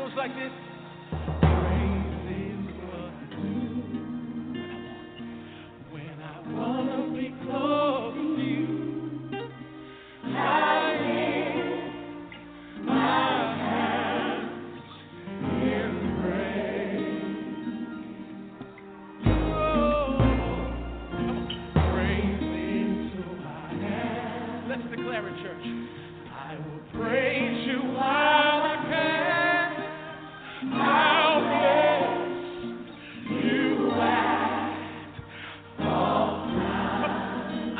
goes like this. When I wanna be close to you, I lift my hands in praise. Oh, come on. Praising so I am. Let's declare it, church. I will praise you while I can. I'll bless you at all times. I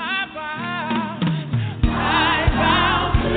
vow to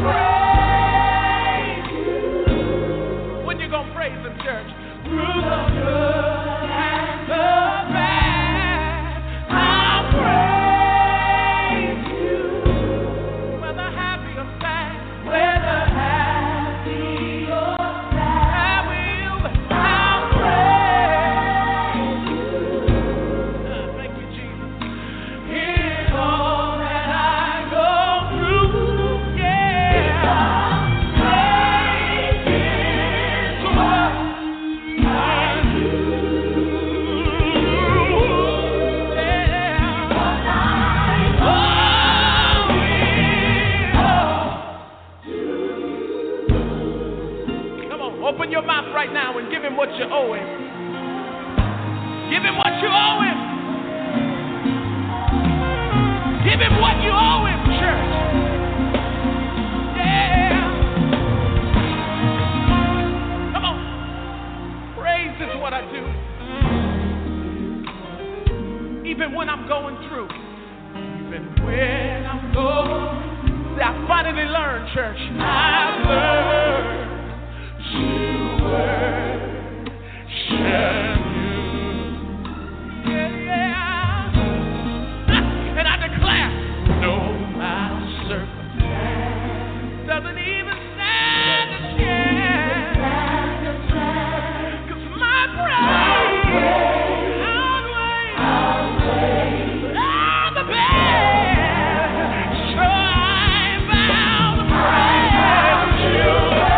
praise you. When you gonna praise him, church? Through the good and the bad, I'll praise you. Whether happy or sad, whether happy or sad, I'll praise you. Thank you, Jesus. In all that I go through, yeah. Praise is what I do. Come on, open your mouth right now and give him what you owe him. Give him what you owe him. Give him what you owe him, church. Yeah. Come on. Praise is what I do. Even when I'm going through. Even when I'm going. See, I finally learned, church. I've learned to worship you. Yeah. And I declare, no, my circumstance doesn't even stand a chance. 'Cause my praise outweighs all the bad. So I vow to praise you.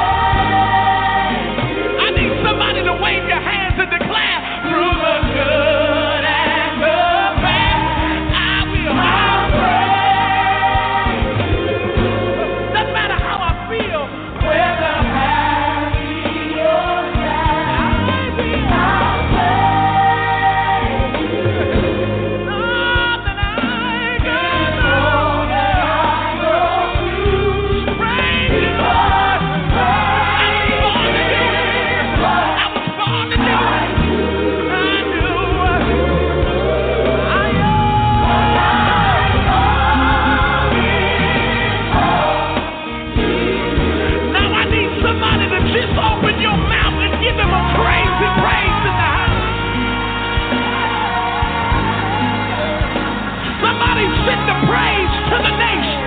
I need somebody to wave your hands and declare, through the good and the bad, I will praise you. Doesn't matter how I feel, whether happy or sad, I will praise you. All that I can do, praise you, Lord. I was born to do it. I do. Now I need somebody to just open your mouth and give him a crazy praise in the house. Somebody send the praise to the nation.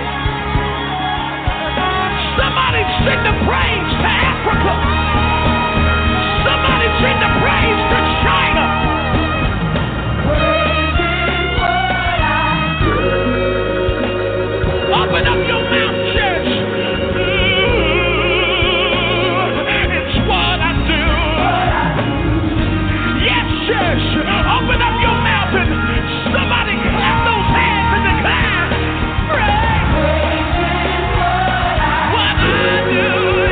Somebody send the praise to Africa. Somebody send the praise to China. Open up your mouth, church. It's what I do. Yes, church. Open up your mouth and somebody clap those hands and declare, praise what I do.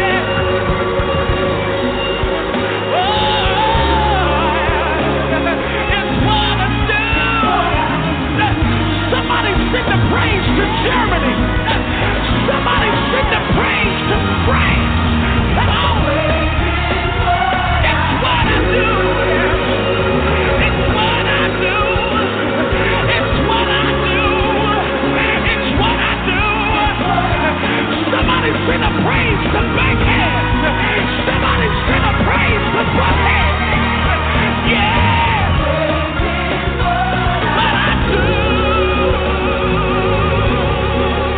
It's what I do. Somebody send the praise to Germany. Somebody send the praise to France. Come on. It's what I do. It's what I do. It's what I do. It's what I do. Somebody send a praise to Bankhead. Somebody send a praise to Buckhead. Yeah. What I do.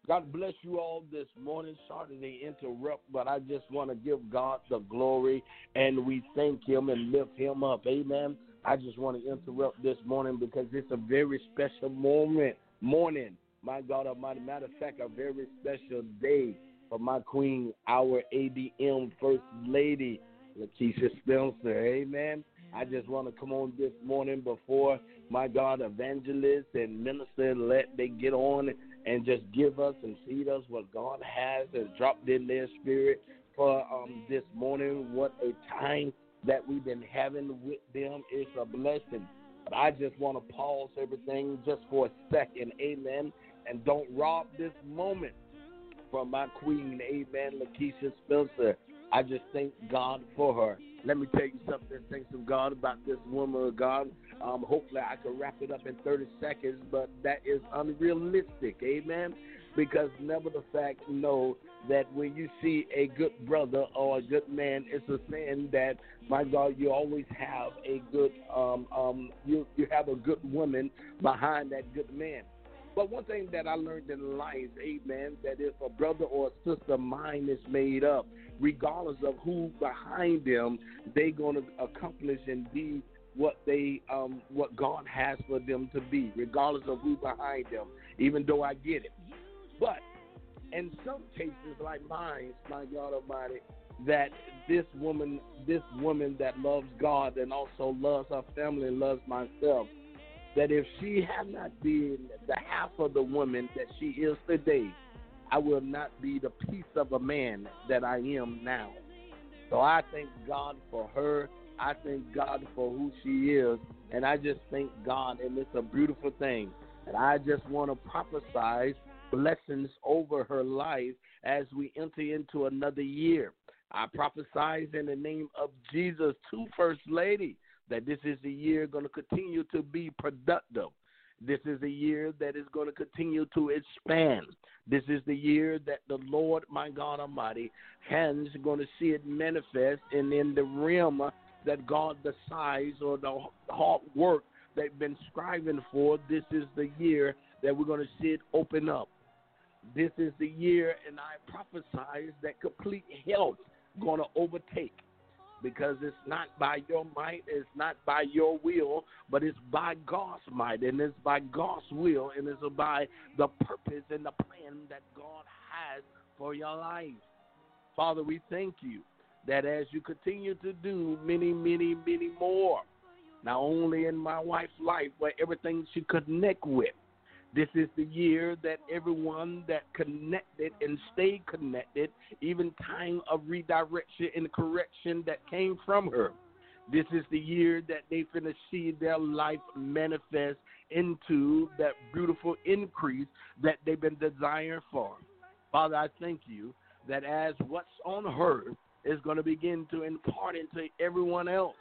God bless you all this morning. Sorry to interrupt, but I just want to give God the glory, and we thank him and lift him up. Amen. I just want to interrupt this morning because it's a very special morning. My God Almighty, matter of fact, a very special day for my queen, our ADM First Lady, Lakeisha Spencer. Amen. I just want to come on this morning before, my God, evangelists and ministers, let they get on and just give us and feed us what God has and dropped in their spirit for this morning. What a time that we've been having with them. It's a blessing. But I just want to pause everything just for a second, amen, and don't rob this moment from my queen, amen, Lakeisha Spencer. I just thank God for her. Let me tell you something, thanks to God, about this woman of God. Hopefully I can wrap it up in 30 seconds, but that is unrealistic, amen, because never the fact know that when you see a good brother or a good man, it's a saying that, my God, you always have a good, you have a good woman behind that good man. But one thing that I learned in life, amen, that if a brother or a sister mind is made up, regardless of who behind them, they're going to accomplish and be what what God has for them to be, regardless of who behind them, even though I get it. But in some cases like mine, my God Almighty, that this woman that loves God and also loves her family and loves myself, that if she had not been the half of the woman that she is today, I will not be the piece of a man that I am now. So I thank God for her. I thank God for who she is. And I just thank God, and it's a beautiful thing. And I just want to prophesy blessings over her life as we enter into another year. I prophesy in the name of Jesus to First Lady that this is a year going to continue to be productive. This is a year that is going to continue to expand. This is the year that the Lord, my God Almighty, hands going to see it manifest, and in the realm that God decides, or the hard work they've been striving for, this is the year that we're going to see it open up. This is the year, and I prophesy that complete health going to overtake. Because it's not by your might, it's not by your will, but it's by God's might, and it's by God's will, and it's by the purpose and the plan that God has for your life. Father, we thank you that as you continue to do many, many, many more, not only in my wife's life, but everything she connect with. This is the year that everyone that connected and stayed connected, even time of redirection and correction that came from her. This is the year that they finna see their life manifest into that beautiful increase that they've been desiring for. Father, I thank you that as what's on her is going to begin to impart into everyone else.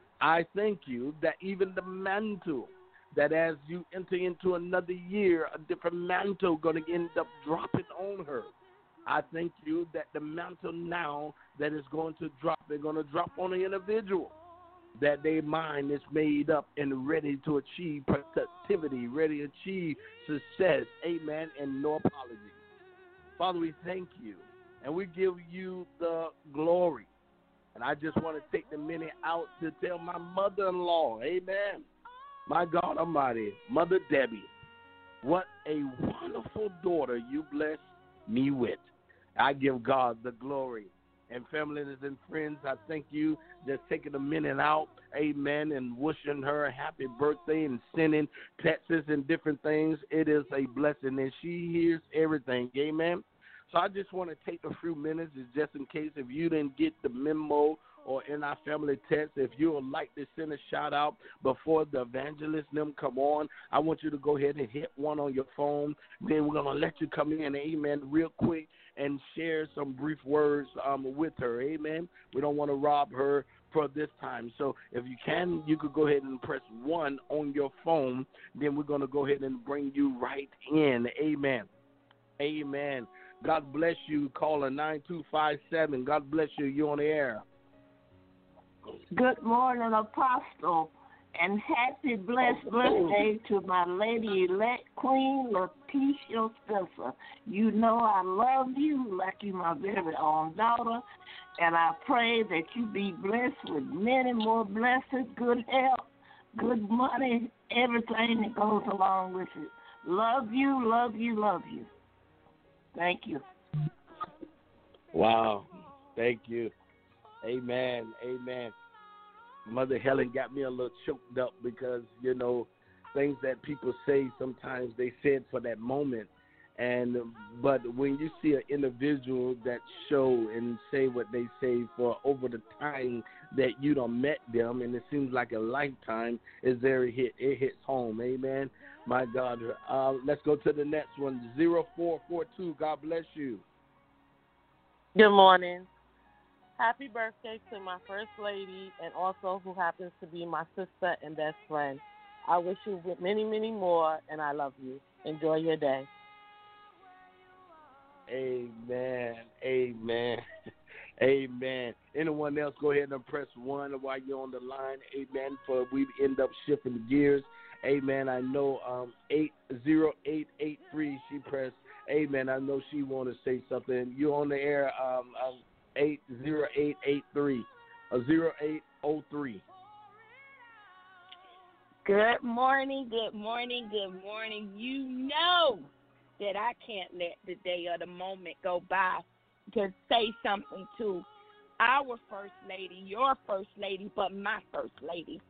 I thank you that even the mantle, that as you enter into another year, a different mantle going to end up dropping on her. I thank you that the mantle now that is going to drop, they're going to drop on the individual, that their mind is made up and ready to achieve productivity, ready to achieve success, amen, and no apologies. Father, we thank you, and we give you the glory. And I just want to take the minute out to tell my mother-in-law, amen, my God Almighty, Mother Debbie, what a wonderful daughter you blessed me with. I give God the glory. And family and friends, I thank you just taking a minute out, amen, and wishing her a happy birthday and sending texts and different things. It is a blessing, and she hears everything, amen. So I just want to take a few minutes just in case if you didn't get the memo or in our family text, if you would like to send a shout-out before the evangelist and them come on, I want you to go ahead and hit one on your phone. Then we're going to let you come in, amen, real quick and share some brief words with her, amen. We don't want to rob her for this time. So if you can, you could go ahead and press 1 on your phone. Then we're going to go ahead and bring you right in, amen. Amen. God bless you, caller 9257. God bless you. You're on the air. Good morning, Apostle. And happy blessed birthday to my lady-elect Queen Lakeisha Spencer. You know I love you like you my very own daughter, and I pray that you be blessed with many more blessings, good health, good money, everything that goes along with it. Love you, love you, love you. Thank you. Wow. Thank you. Amen. Amen. Mother Helen got me a little choked up because, you know, things that people say sometimes they say it for that moment. But when you see an individual that show and say what they say for over the time that you done met them, and it seems like a lifetime, it hits home. Amen. My God. Let's go to the next one. 0442. God bless you. Good morning. Happy birthday to my first lady and also who happens to be my sister and best friend. I wish you many, many more, and I love you. Enjoy your day. Amen. Amen. Amen. Anyone else, go ahead and press 1 while you're on the line. Amen. For we end up shifting gears. Amen. I know 80883 she pressed. Amen. I know she want to say something. You on the air, 80883 0803. Good morning, good morning, good morning. You know that I can't let the day or the moment go by to say something to our first lady, your first lady, but my first lady.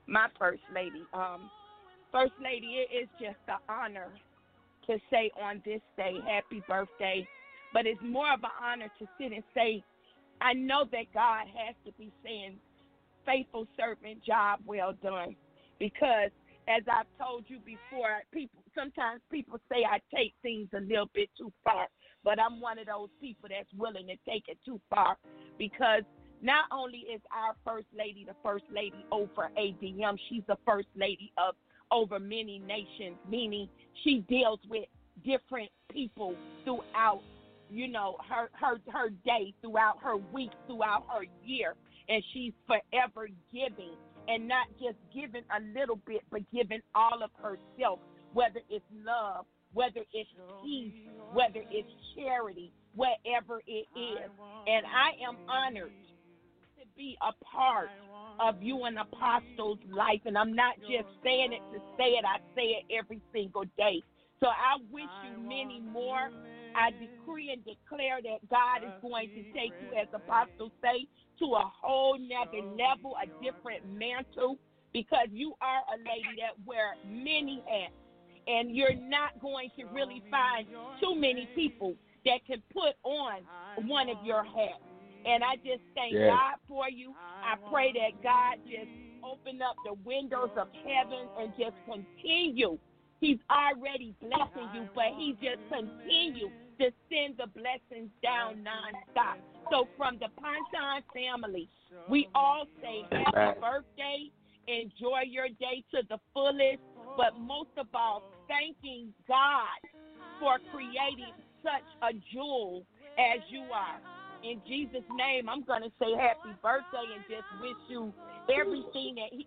First lady, it is just an honor to say on this day, happy birthday. But it's more of an honor to sit and say, I know that God has to be saying, faithful servant, job well done. Because as I've told you before, sometimes people say I take things a little bit too far. But I'm one of those people that's willing to take it too far. Because not only is our first lady the first lady over ADM, she's the first lady of over many nations, meaning she deals with different people throughout, you know, her day, throughout her week, throughout her year, and she's forever giving, and not just giving a little bit, but giving all of herself, whether it's love, whether it's peace, whether it's charity, whatever it is. And I am honored to be a part of you and Apostle's life, and I'm not just saying it to say it, I say it every single day. So I wish you many more. I decree and declare that God is going to take you, as Apostle say, to a whole nother level, a different mantle, because you are a lady that wear many hats, and you're not going to really find too many people that can put on one of your hats. And I just thank God for you. I pray that God just open up the windows of heaven and just continue. He's already blessing you, but he just continue to send the blessings down nonstop. So from the Ponton family, we all say happy birthday. Enjoy your day to the fullest, but most of all, thanking God for creating such a jewel as you are. In Jesus' name, I'm going to say happy birthday and just wish you everything that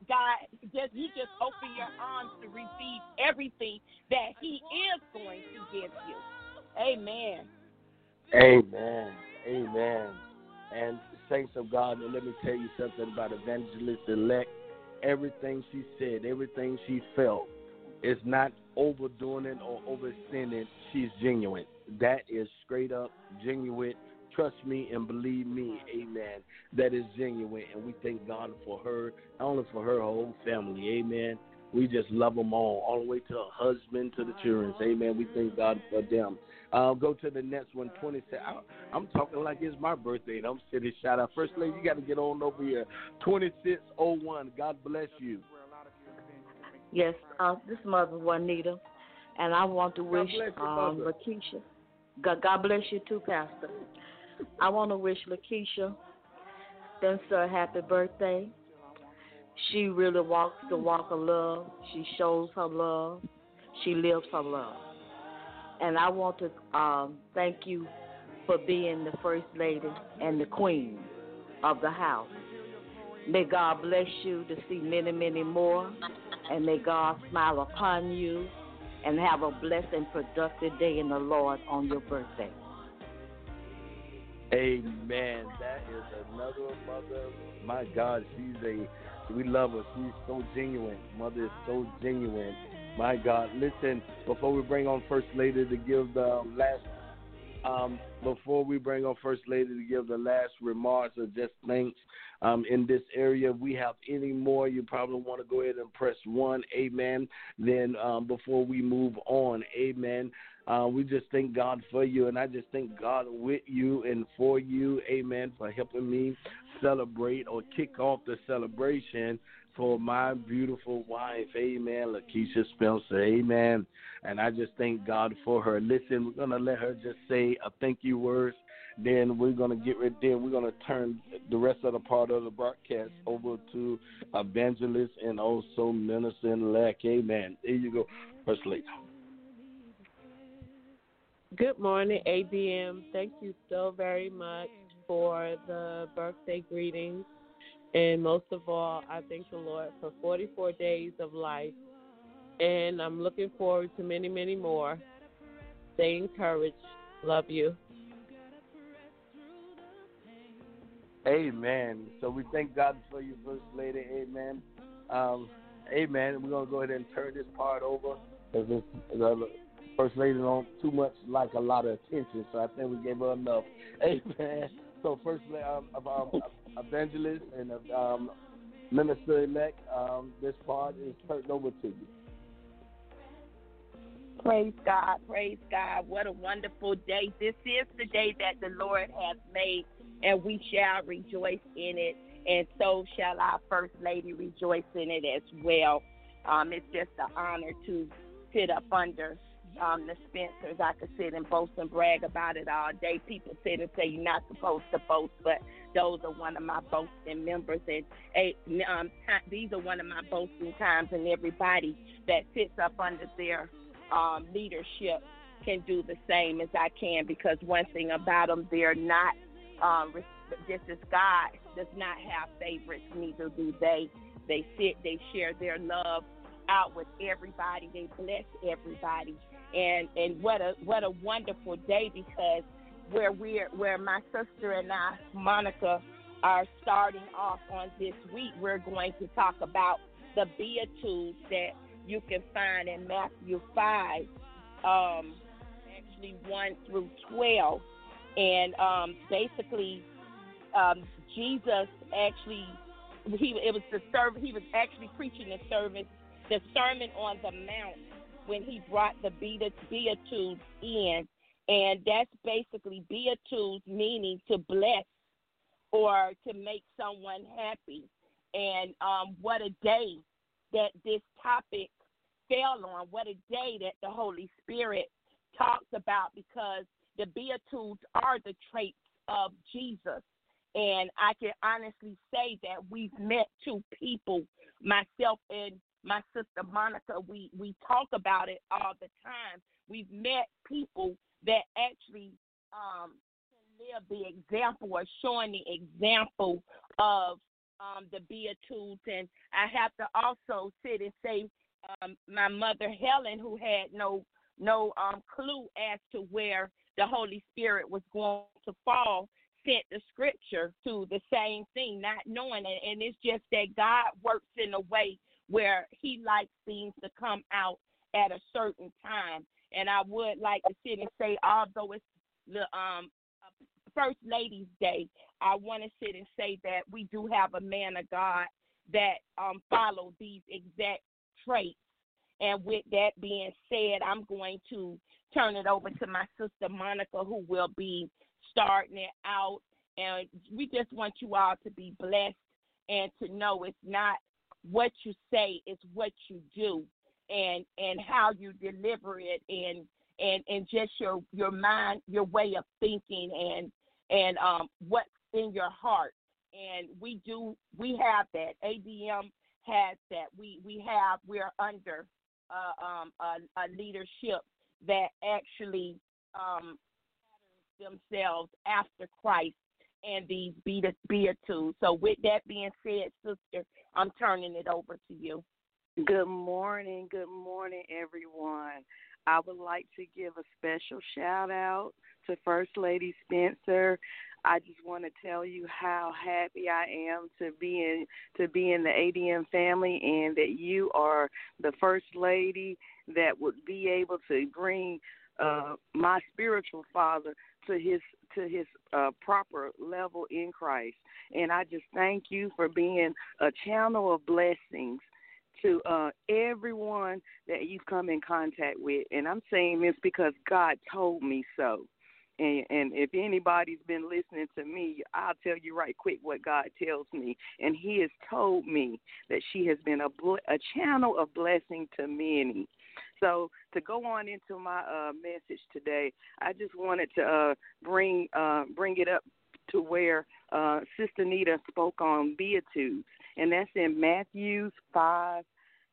you just open your arms to receive everything that he is going to give you. Amen. Amen. Amen. And saints of God, and let me tell you something about Evangelist Elect. Everything she said, everything she felt, is not overdoing it or overextending. She's genuine. That is straight up genuine. Trust me and believe me, amen. That is genuine, and we thank God for her, not only for her whole family, amen. We just love them all the way to her husband, to the children, amen. We thank God for them. Go to the next one, 26. I'm talking like it's my birthday, and I'm sitting shout out. First lady, you got to get on over here. 2601, God bless you. Yes, this is Mother Juanita, and I want to wish Lakeisha. God bless you too, Pastor. I want to wish Lakeisha Spencer a happy birthday. She really walks the walk of love. She shows her love. She lives her love. And I want to thank you for being the first lady and the queen of the house. May God bless you to see many, many more. And may God smile upon you and have a blessed and productive day in the Lord on your birthday. Amen. That is another mother. My God, we love her. She's so genuine. Mother is so genuine. My God. Listen, before we bring on First Lady to give the last remarks or just thanks in this area, we have any more, you probably want to go ahead and press 1, amen. Then before we move on, amen, we just thank God for you, and I just thank God with you and for you, amen, for helping me celebrate or kick off the celebration for my beautiful wife, amen, Lakeisha Spencer, amen. And I just thank God for her. Listen, we're going to let her just say a thank you word. Then we're going to get ready. Then we're going to turn the rest of the part of the broadcast over to Evangelist and also Minister-elect. Amen. There you go, First Lady. Good morning, ABM. Thank you so very much for the birthday greetings. And most of all, I thank the Lord for 44 days of life. And I'm looking forward to many, many more. Stay encouraged. Love you. Amen. So we thank God for you, First Lady. Amen. Amen. We're going to go ahead and turn this part over because the First Lady don't too much like a lot of attention, so I think we gave her enough. Amen. So First Lady, Evangelist and Minister-elect, this part is turned over to you. Praise God, praise God. What a wonderful day. This is the day that the Lord has made, and we shall rejoice in it, and so shall our First Lady rejoice in it as well. It's just an honor to sit up under the Spencers. I could sit and boast and brag about it all day. People sit and say you're not supposed to boast, but those are one of my boasting members, and these are one of my boasting times, and everybody that sits up under their leadership can do the same as I can, because one thing about them, they're not just as God does not have favorites, neither do they. They sit, they share their love out with everybody. They bless everybody, and what a wonderful day, because where my sister and I, Monica, are starting off on this week, we're going to talk about the Beatitudes that you can find in Matthew 5, actually 1 through 12. And basically, Jesus actually, he was actually preaching the Sermon on the Mount, when he brought the Beatitudes in. And that's basically Beatitudes, meaning to bless or to make someone happy. And what a day that this topic fell on. What a day that the Holy Spirit talks about, because the Beatitudes are the traits of Jesus. And I can honestly say that we've met two people, myself and my sister Monica. We talk about it all the time. We've met people that actually live the example, or showing the example of the Beatitudes. And I have to also sit and say, my mother Helen, who had no clue as to where the Holy Spirit was going to fall, sent the scripture to the same thing, not knowing it. And it's just that God works in a way where he likes things to come out at a certain time. And I would like to sit and say, although it's the First Lady's Day, I want to sit and say that we do have a man of God that follow these exact traits. And with that being said, I'm going to turn it over to my sister Monica, who will be starting it out. And we just want you all to be blessed and to know it's not what you say, it's what you do, and how you deliver it, and just your mind, your way of thinking, and what's in your heart. And we have that. ABM has that. We're under a leadership that actually themselves after Christ. and these Beatitudes. So with that being said, sister, I'm turning it over to you. Good morning, everyone. I would like to give a special shout out to First Lady Spencer. I just want to tell you how happy I am to be in the ADM family, and that you are the First Lady that would be able to bring my spiritual father to his proper level in Christ. And I just thank you for being a channel of blessings to everyone that you've come in contact with. And I'm saying this because God told me so. And if anybody's been listening to me, I'll tell you right quick what God tells me. And he has told me that she has been a channel of blessing to many. So to go on into my message today, I just wanted to bring it up to where Sister Nita spoke on Beatitudes. And that's in Matthew 5,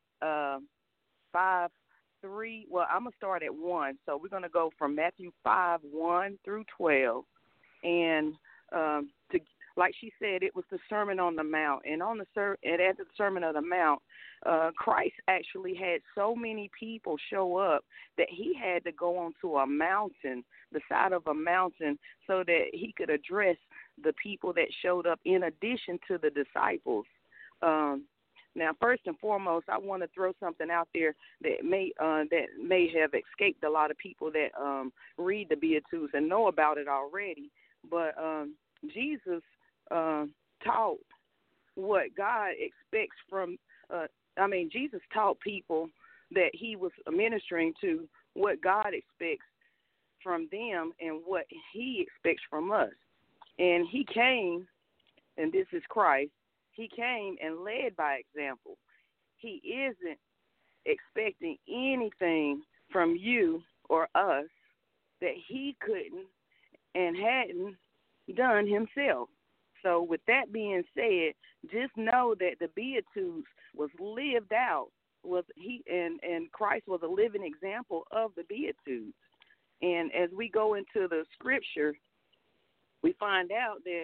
3. Well, I'm going to start at 1. So we're going to go from Matthew 5, 1 through 12. And like she said, it was the Sermon on the Mount. And at the Sermon on the Mount, Christ actually had so many people show up that he had to go onto a mountain, the side of a mountain, so that he could address the people that showed up in addition to the disciples. Now, first and foremost, I want to throw something out there that may have escaped a lot of people that read the Beatitudes and know about it already. But Jesus taught what God expects from. Jesus taught people that he was ministering to what God expects from them and what he expects from us. And he came, and this is Christ. He came and led by example. He isn't expecting anything from you or us that he couldn't and hadn't done himself. So with that being said, just know that the Beatitudes was lived out. And Christ was a living example of the Beatitudes. And as we go into the scripture, we find out that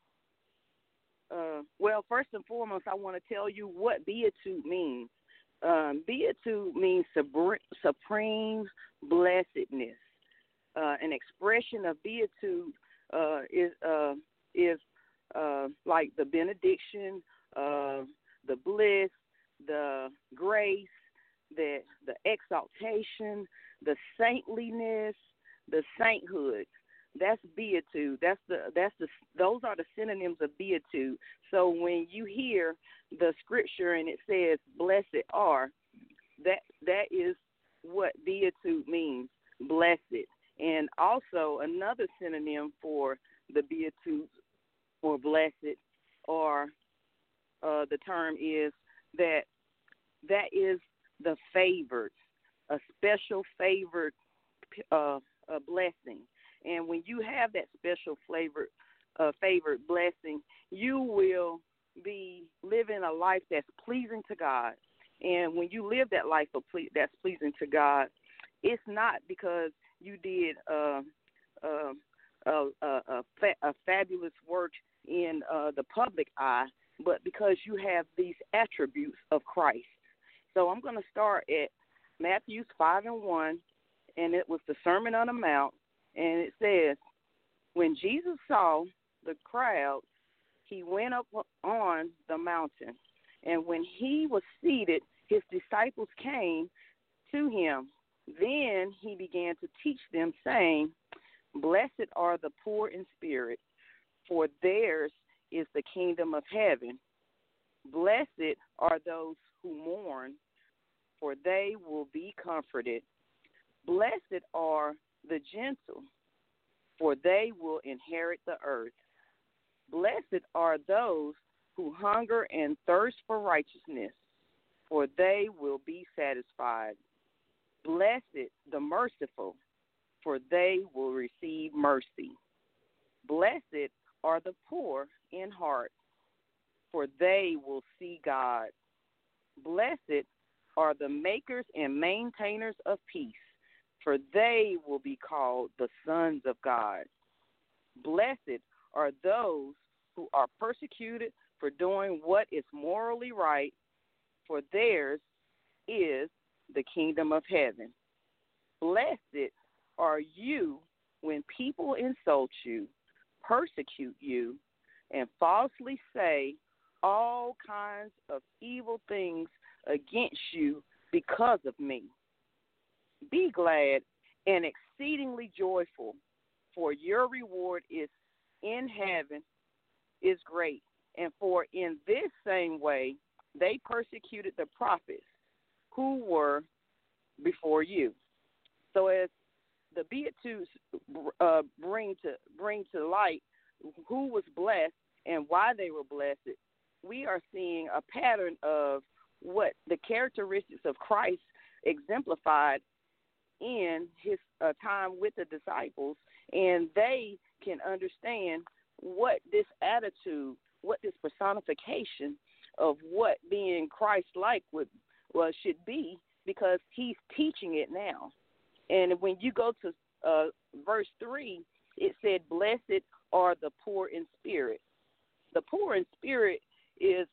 first and foremost, I want to tell you what beatitude means. Beatitude means supreme blessedness. An expression of beatitude is like the benediction, the bliss, the grace, the exaltation, the saintliness, the sainthood. That's beatitude. Those are the synonyms of beatitude. So when you hear the scripture and it says blessed are, that is what beatitude means, blessed. And also another synonym for the beatitudes or blessed, or the term is that is the favored, a special favored blessing. And when you have that special favored blessing, you will be living a life that's pleasing to God. And when you live that life that's pleasing to God, it's not because you did a fabulous work in the public eye, but because you have these attributes of Christ. So I'm going to start at Matthew 5 and 1, and it was the Sermon on the Mount. And it says, when Jesus saw the crowd, he went up on the mountain. And when he was seated, his disciples came to him. Then he began to teach them, saying, blessed are the poor in spirit, for theirs is the kingdom of heaven. Blessed are those who mourn, for they will be comforted. Blessed are the gentle, for they will inherit the earth. Blessed are those who hunger and thirst for righteousness, for they will be satisfied. Blessed the merciful, for they will receive mercy. Blessed are the poor in heart, for they will see God. Blessed are the makers and maintainers of peace, for they will be called the sons of God. Blessed are those who are persecuted for doing what is morally right, for theirs is the kingdom of heaven. Blessed are you when people insult you, persecute you, and falsely say all kinds of evil things against you because of me. Be glad and exceedingly joyful, for your reward is in heaven is great. And for in this same way they persecuted the prophets who were before you. So as the Beatitudes bring to light who was blessed and why they were blessed, we are seeing a pattern of what the characteristics of Christ exemplified in his time with the disciples, and they can understand what this attitude, what this personification of what being Christ-like should be, because he's teaching it now. And when you go to verse 3, it said, "Blessed are the poor in spirit." The poor in spirit is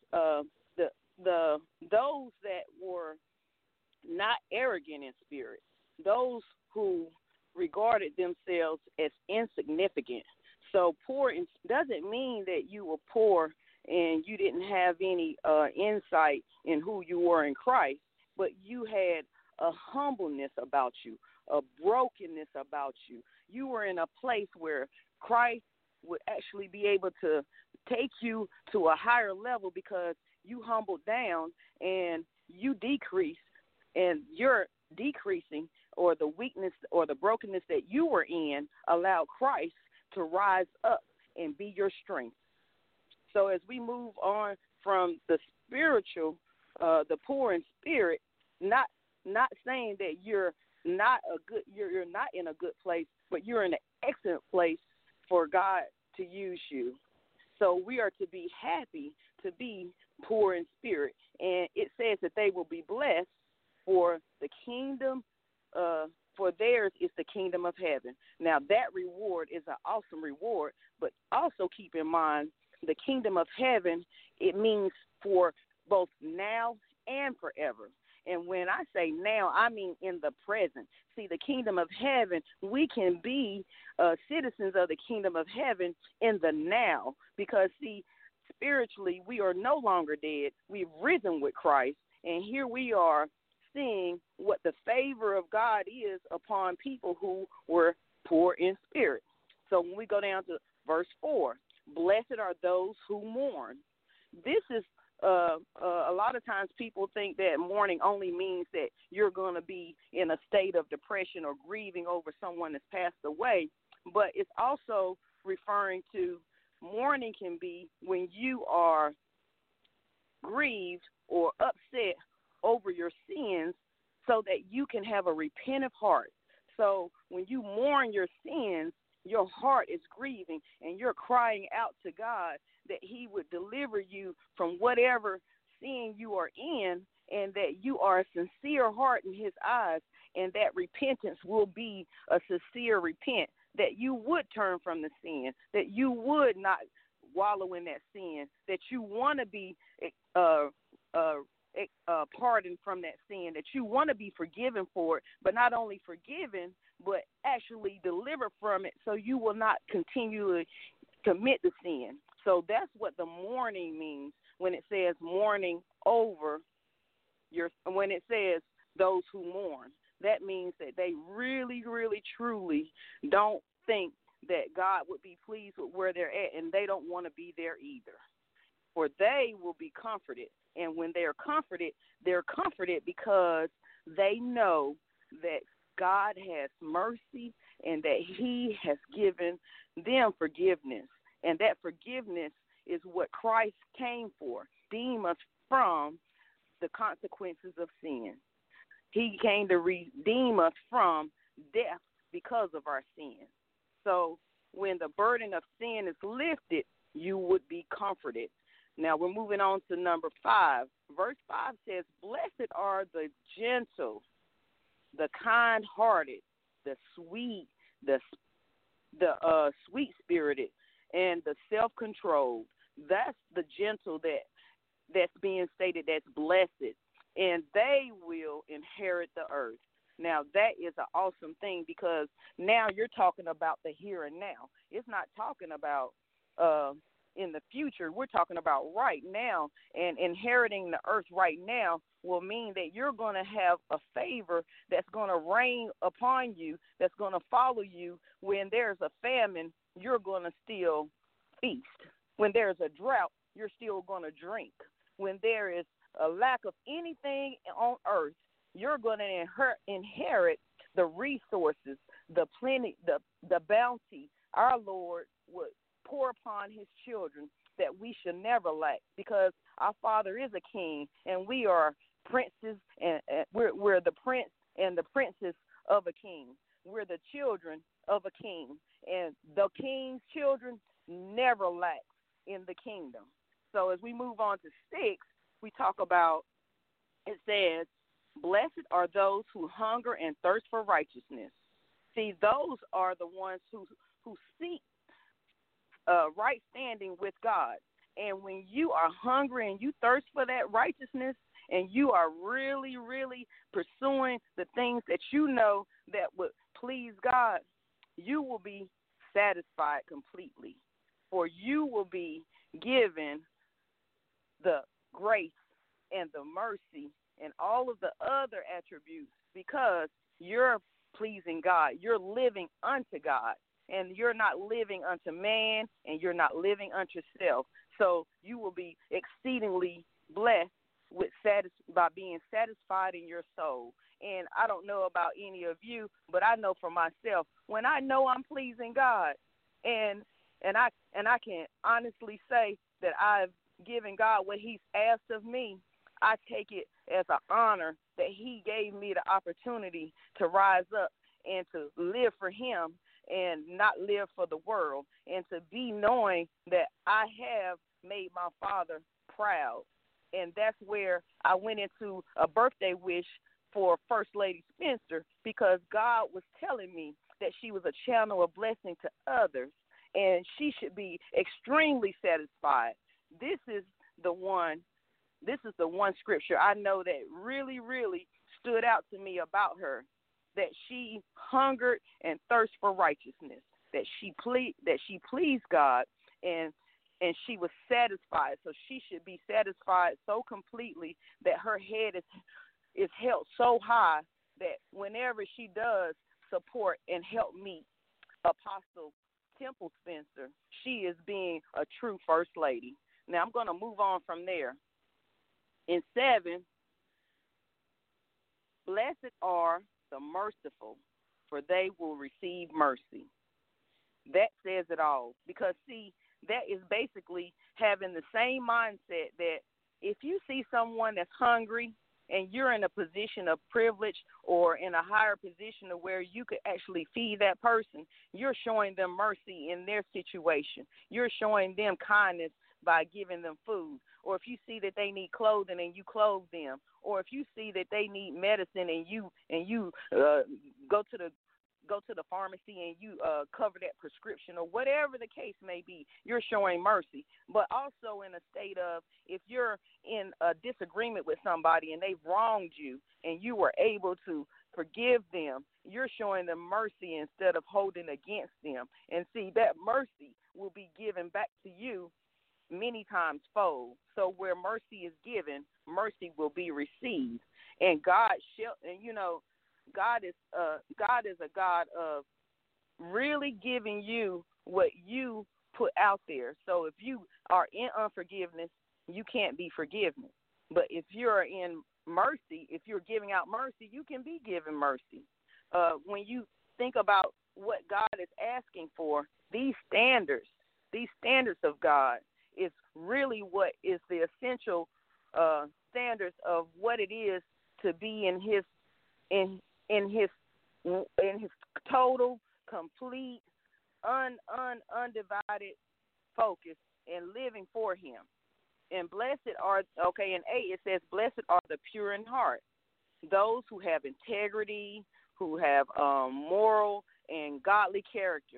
those that were not arrogant in spirit, those who regarded themselves as insignificant. So poor doesn't mean that you were poor and you didn't have any insight in who you were in Christ, but you had a humbleness about you, a brokenness about you. You were in a place where Christ would actually be able to take you to a higher level because you humbled down and you decreased, and your decreasing or the weakness or the brokenness that you were in allowed Christ to rise up and be your strength. So as we move on from the spiritual, the poor in spirit, not saying that you're not in a good place, but you're in an excellent place for God to use you. So we are to be happy to be poor in spirit, and it says that they will be blessed, for the kingdom, for theirs is the kingdom of heaven. Now that reward is an awesome reward, but also keep in mind the kingdom of heaven, it means for both now and forever. And when I say now, I mean in the present. See, the kingdom of heaven, we can be citizens of the kingdom of heaven in the now, because, see, spiritually, we are no longer dead. We've risen with Christ, and here we are seeing what the favor of God is upon people who were poor in spirit. So when we go down to verse 4, blessed are those who mourn. This is a lot of times people think that mourning only means that you're going to be in a state of depression or grieving over someone that's passed away, but it's also referring to mourning can be when you are grieved or upset over your sins so that you can have a repentant heart. So when you mourn your sins, your heart is grieving and you're crying out to God that he would deliver you from whatever sin you are in, and that you are a sincere heart in his eyes, and that repentance will be a sincere repent, that you would turn from the sin, that you would not wallow in that sin, that you want to be pardoned from that sin, that you want to be forgiven for it, but not only forgiven, but actually delivered from it so you will not continually commit the sin. So that's what the mourning means when it says mourning over when it says those who mourn. That means that they really, really, truly don't think that God would be pleased with where they're at, and they don't want to be there either. For they will be comforted. And when they're comforted because they know that God has mercy and that he has given them forgiveness. And that forgiveness is what Christ came for, redeem us from the consequences of sin. He came to redeem us from death because of our sin. So when the burden of sin is lifted, you would be comforted. Now we're moving on to number 5. Verse 5 says, blessed are the gentle, the kind-hearted, the sweet, the sweet-spirited. and the self-controlled. That's the gentle that's being stated, that's blessed, and they will inherit the earth. Now, that is an awesome thing, because now you're talking about the here and now. It's not talking about in the future. We're talking about right now, and inheriting the earth right now will mean that you're going to have a favor that's going to rain upon you, that's going to follow you. When there's a famine, you're going to still feast. When there's a drought, you're still going to drink. When there is a lack of anything on earth, you're going to inherit the resources, the plenty, the bounty. Our Lord would pour upon his children that we should never lack, because our Father is a king, and we are princes, and we're the prince and the princess of a king. We're the children of a king, and the king's children never lack in the kingdom. So as we move on to 6, we talk about, it says, blessed are those who hunger and thirst for righteousness. See, those are the ones who seek right standing with God. And when you are hungry and you thirst for that righteousness, and you are really, really pursuing the things that you know that would please God, you will be satisfied completely. For you will be given the grace and the mercy and all of the other attributes, because you're pleasing God. You're living unto God, and you're not living unto man, and you're not living unto self. So you will be exceedingly blessed by being satisfied in your soul. And I don't know about any of you, but I know for myself, when I know I'm pleasing God, and I can honestly say that I've given God what he's asked of me, I take it as an honor that he gave me the opportunity to rise up and to live for him and not live for the world, and to be knowing that I have made my Father proud. And that's where I went into a birthday wish for First Lady Spencer, because God was telling me that she was a channel of blessing to others, and she should be extremely satisfied. This is the one scripture I know that really, really stood out to me about her, that she hungered and thirsted for righteousness, that she pleased God, and she was satisfied. So she should be satisfied so completely that her head is held so high that whenever she does support and help meet Apostle Temple Spencer, she is being a true First Lady. Now I'm going to move on from there. In 7, blessed are the merciful, for they will receive mercy. That says it all, because, see, that is basically having the same mindset that if you see someone that's hungry and you're in a position of privilege or in a higher position of where you could actually feed that person, you're showing them mercy in their situation. You're showing them kindness by giving them food. Or if you see that they need clothing and you clothe them, or if you see that they need medicine and you go to the pharmacy and you cover that prescription, or whatever the case may be, you're showing mercy. But also in a state of, if you're in a disagreement with somebody and they've wronged you and you were able to forgive them, you're showing them mercy instead of holding against them. And see, that mercy will be given back to you many times fold. So where mercy is given, mercy will be received. And God is a God of really giving you what you put out there. So if you are in unforgiveness, you can't be forgiven. But if you're in mercy, if you're giving out mercy, you can be given mercy. When you think about what God is asking for, these standards of God is really what is the essential standards of what it is to be in his total, complete, undivided focus and living for him. And blessed are, in 8 it says, blessed are the pure in heart, those who have integrity, who have moral and godly character.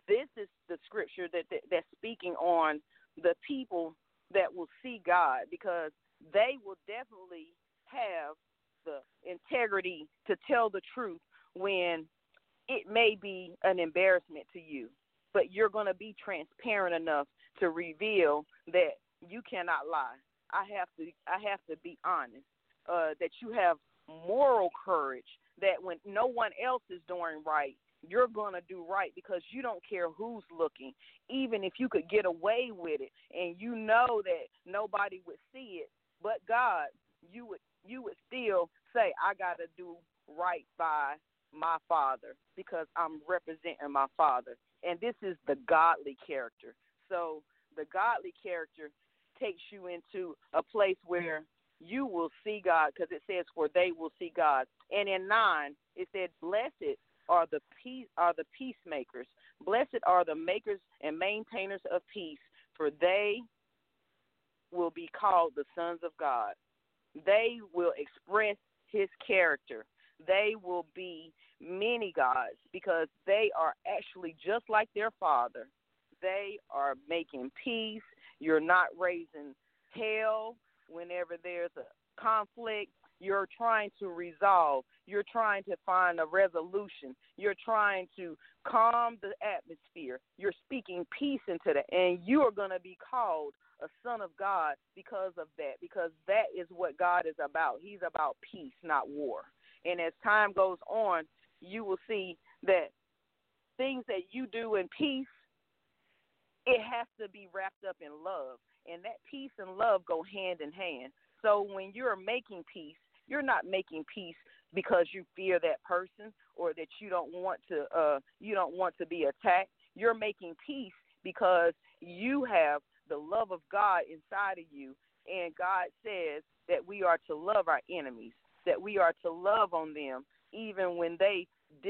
this is the scripture that's speaking on the people that will see God, because they will definitely have the integrity to tell the truth when it may be an embarrassment to you, but you're going to be transparent enough to reveal that you cannot lie. I have to be honest, that you have moral courage, that when no one else is doing right, you're going to do right because you don't care who's looking. Even if you could get away with it and you know that nobody would see it but God, you would still say, I got to do right by my Father because I'm representing my Father. And this is the godly character. So the godly character takes you into a place where you will see God, because it says, for they will see God. And in 9, it said, blessed are the peacemakers. Blessed are the makers and maintainers of peace, for they will be called the sons of God. They will express his character. They will be many gods because they are actually just like their Father. They are making peace. You're not raising hell whenever there's a conflict. You're trying to resolve. You're trying to find a resolution. You're trying to calm the atmosphere. You're speaking peace into that. And you are going to be called a son of God because of that, because that is what God is about. He's about peace, not war. And as time goes on, you will see that things that you do in peace, it has to be wrapped up in love. And that peace and love go hand in hand. So when you're making peace, you're not making peace because you fear that person or that you don't want to be attacked. You're making peace because you have the love of God inside of you, and God says that we are to love our enemies, that we are to love on them even when they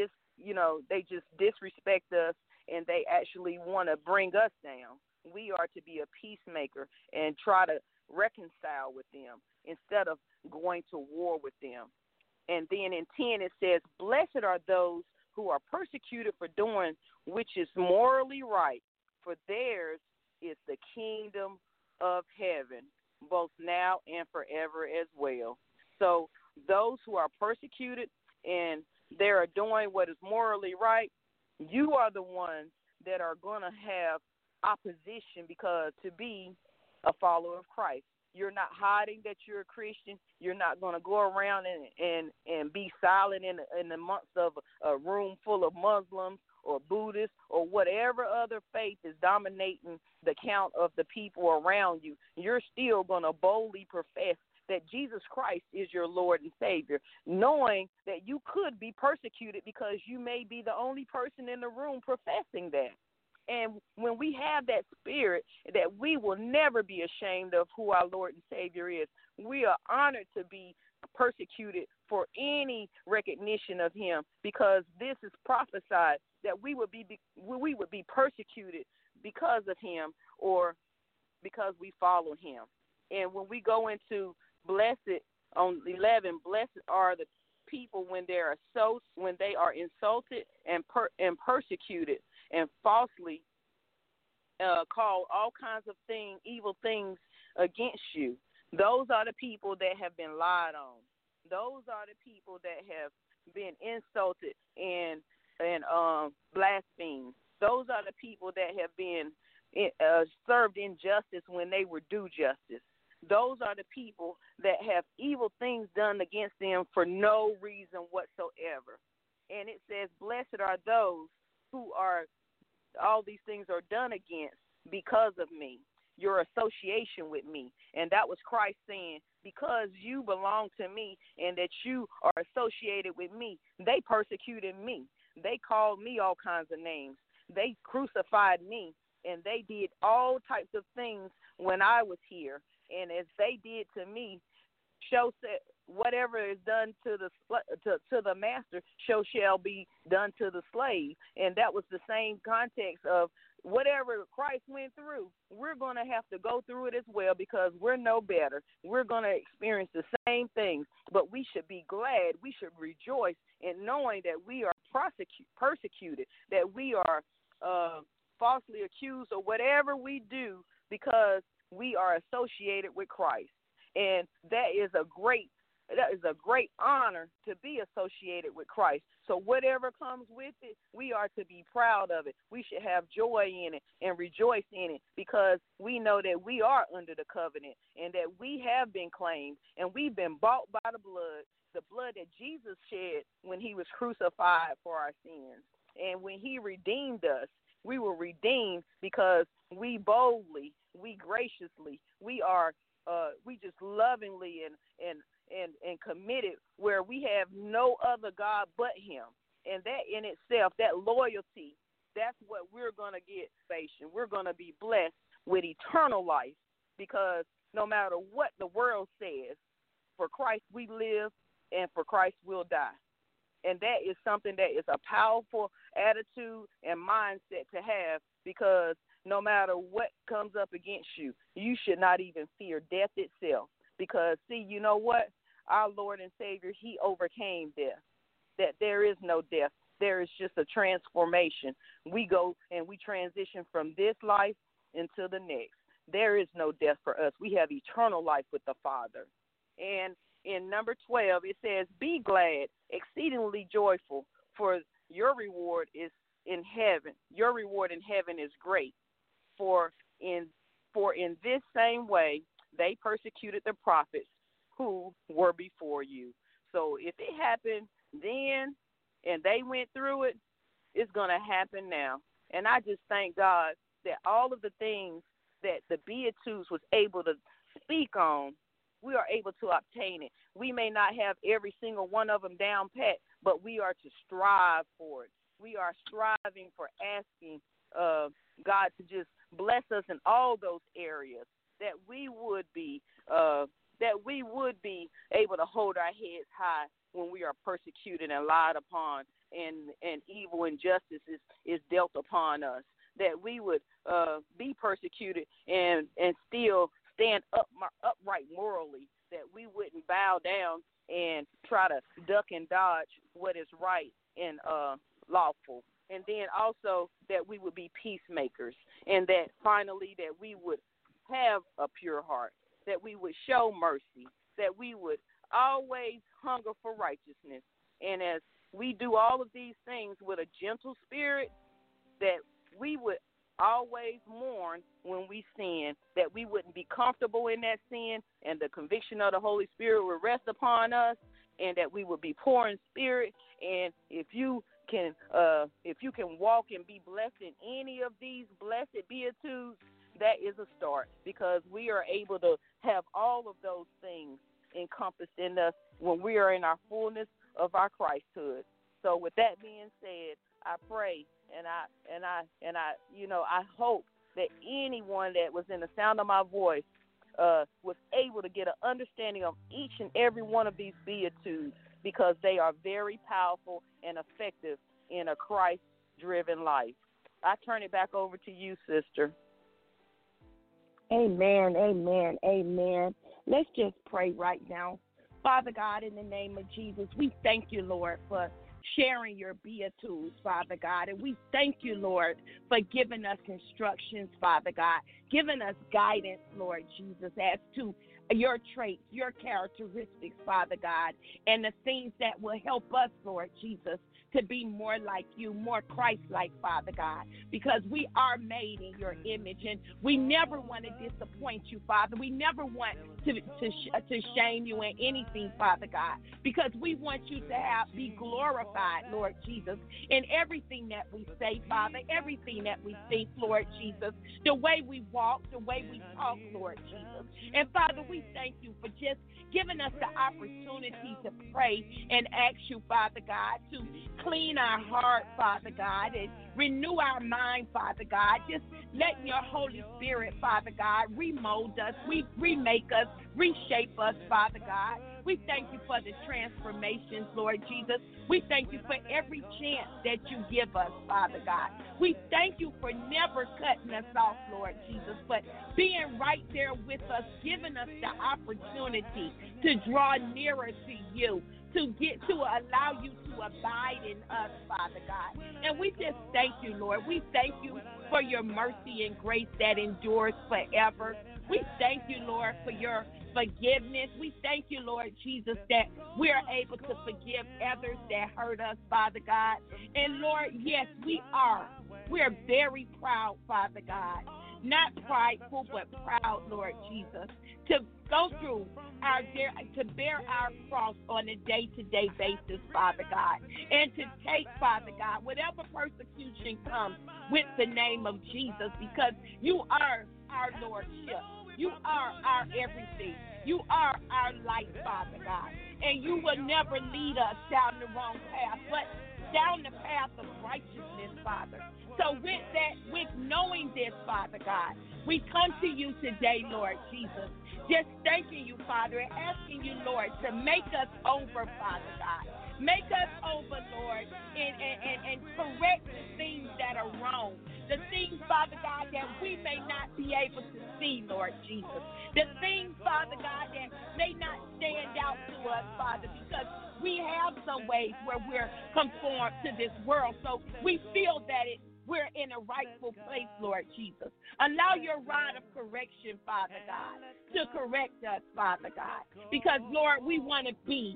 just disrespect us and they actually want to bring us down. We are to be a peacemaker and try to reconcile with them instead of going to war with them. And then in 10 it says, blessed are those who are persecuted for doing which is morally right, for theirs is the kingdom of heaven, both now and forever as well. So those who are persecuted and they are doing what is morally right, you are the ones that are going to have opposition, because to be a follower of Christ, you're not hiding that you're a Christian. You're not going to go around and be silent in the midst of a room full of Muslims or Buddhists or whatever other faith is dominating the count of the people around you. You're still going to boldly profess that Jesus Christ is your Lord and Savior, knowing that you could be persecuted because you may be the only person in the room professing that. And when we have that spirit, that we will never be ashamed of who our Lord and Savior is. We are honored to be persecuted for any recognition of him, because this is prophesied that we would be persecuted because of him or because we follow him. And when we go into blessed on 11, blessed are the people when they are insulted and persecuted and falsely call all kinds of evil things against you. Those are the people that have been lied on. Those are the people that have been insulted and blasphemed. Those are the people that have been served injustice when they were due justice. Those are the people that have evil things done against them for no reason whatsoever. And it says, blessed are those who are all these things are done against because of me, your association with me. And that was Christ saying, because you belong to me and that you are associated with me, they persecuted me. They called me all kinds of names. They crucified me, and they did all types of things when I was here. And as they did to me, whatever is done to the master, so shall be done to the slave. And that was the same context of whatever Christ went through, we're going to have to go through it as well, because we're no better. We're going to experience the same things, but we should be glad. We should rejoice in knowing that we are persecuted, that we are falsely accused or whatever we do, because we are associated with Christ. And that is a great honor to be associated with Christ. So whatever comes with it, we are to be proud of it. We should have joy in it and rejoice in it, because we know that we are under the covenant and that we have been claimed and we've been bought by the blood that Jesus shed when he was crucified for our sins. And when he redeemed us, we were redeemed because we boldly, we graciously, we just lovingly and committed, where we have no other God but him. And that in itself, that loyalty, that's what we're going to get salvation. We're going to be blessed with eternal life, because no matter what the world says, for Christ we live and for Christ we'll die. And that is something that is a powerful attitude and mindset to have, because no matter what comes up against you, you should not even fear death itself. Because, see, you know what? Our Lord and Savior, he overcame death. That there is no death. There is just a transformation. We go and we transition from this life into the next. There is no death for us. We have eternal life with the Father. And in number 12, it says, be glad, exceedingly joyful, for your reward is in heaven. Your reward in heaven is great. For in this same way they persecuted the prophets who were before you. So if it happened then and they went through it, it's going to happen now. And I just thank God that all of the things that the Beatitudes was able to speak on, we are able to obtain it. We may not have every single one of them down pat, but we are to strive for it. We are striving for asking God to just bless us in all those areas, that we would be able to hold our heads high when we are persecuted and lied upon, and evil and injustice is dealt upon us, that we would be persecuted and still stand upright morally, that we wouldn't bow down and try to duck and dodge what is right and lawful. And then also that we would be peacemakers, and that finally that we would have a pure heart, that we would show mercy, that we would always hunger for righteousness. And as we do all of these things with a gentle spirit, that we would always mourn when we sin, that we wouldn't be comfortable in that sin, and the conviction of the Holy Spirit would rest upon us, and that we would be poor in spirit. And if you can walk and be blessed in any of these blessed beatitudes, that is a start, because we are able to have all of those things encompassed in us when we are in our fullness of our Christhood. So with that being said, I pray and I hope that anyone that was in the sound of my voice was able to get an understanding of each and every one of these beatitudes, because they are very powerful and effective in a Christ-driven life. I turn it back over to you, sister. Amen, amen, amen. Let's just pray right now. Father God, in the name of Jesus, we thank you, Lord, for sharing your beatitudes, Father God. And we thank you, Lord, for giving us instructions, Father God, giving us guidance, Lord Jesus, as to your traits, your characteristics, Father God, and the things that will help us, Lord Jesus, to be more like you, more Christ-like, Father God, because we are made in your image, and we never want to disappoint you, Father. We never want to shame you in anything, Father God, because we want you to be glorified, Lord Jesus, in everything that we say, Father, everything that we think, Lord Jesus, the way we walk, the way we talk, Lord Jesus. And Father, we thank you for just giving us the opportunity to pray and ask you, Father God, to clean our heart, Father God, and renew our mind, Father God. Just letting your Holy Spirit, Father God, remold us, remake us, reshape us, Father God. We thank you for the transformations, Lord Jesus. We thank you for every chance that you give us, Father God. We thank you for never cutting us off, Lord Jesus, but being right there with us, giving us the opportunity to draw nearer to you, to allow you to to abide in us, Father God. And we just thank you, Lord. We thank you for your mercy and grace that endures forever. We thank you, Lord, for your forgiveness. We thank you, Lord Jesus, that we are able to forgive others that hurt us, Father God. And Lord, yes, we are. We are very proud, Father God. Not prideful, but proud, Lord Jesus, to go through to bear our cross on a day-to-day basis, Father God, and to take, Father God, whatever persecution comes with the name of Jesus, because you are our Lordship. You are our everything. You are our light, Father God, and you will never lead us down the wrong path, but down the path of righteousness, Father. So with knowing this, Father God, we come to you today, Lord Jesus, just thanking you, Father, and asking you, Lord, to make us over, Father God. Make us over, Lord, and correct the things that are wrong. The things, Father God, that we may not be able to see, Lord Jesus. The things, Father God, that may not stand out to us, Father, because we have some ways where we're conformed to this world. So we feel that we're in a rightful place, Lord Jesus. Allow your rod of correction, Father God, to correct us, Father God. Because, Lord, we want to be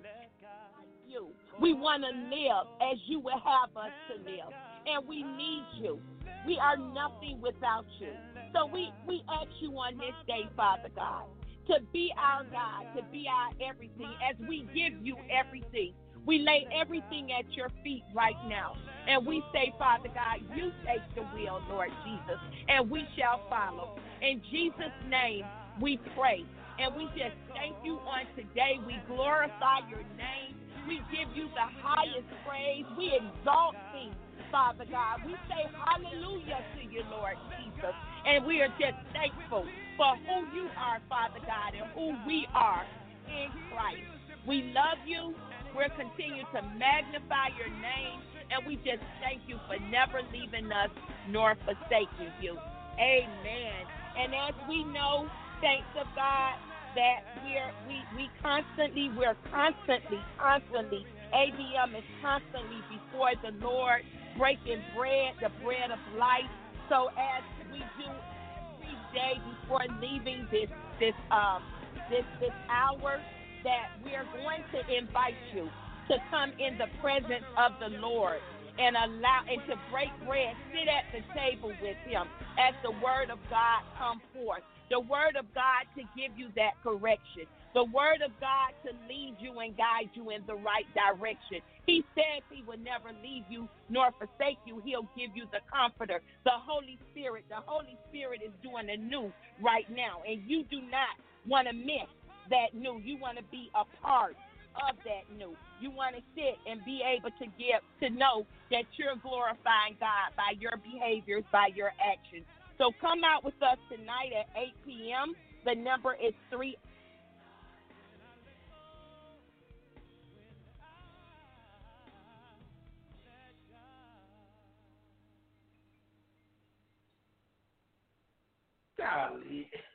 you. We want to live as you would have us to live. And we need you. We are nothing without you. So we ask you on this day, Father God, to be our God, to be our everything. As we give you everything, we lay everything at your feet right now. And we say, Father God, you take the wheel, Lord Jesus, and we shall follow. In Jesus' name, we pray. And we just thank you on today. We glorify your name. We give you the highest praise. We exalt thee, Father God. We say hallelujah to you, Lord Jesus. And we are just thankful for who you are, Father God, and who we are in Christ. We love you. We'll continue to magnify your name. And we just thank you for never leaving us nor forsaking you. Amen. And as we know, thanks of God, that we're constantly, ABM is constantly before the Lord, breaking bread, the bread of life. So as we do every day before leaving this hour, that we are going to invite you to come in the presence of the Lord and to break bread, sit at the table with him as the word of God come forth. The word of God to give you that correction. The word of God to lead you and guide you in the right direction. He says he will never leave you nor forsake you. He'll give you the comforter, the Holy Spirit. The Holy Spirit is doing a new right now, and you do not want to miss that new. You want to be a part of that new. You want to sit and be able to know that you're glorifying God by your behaviors, by your actions. So come out with us tonight at 8 p.m. The number is 3. Golly.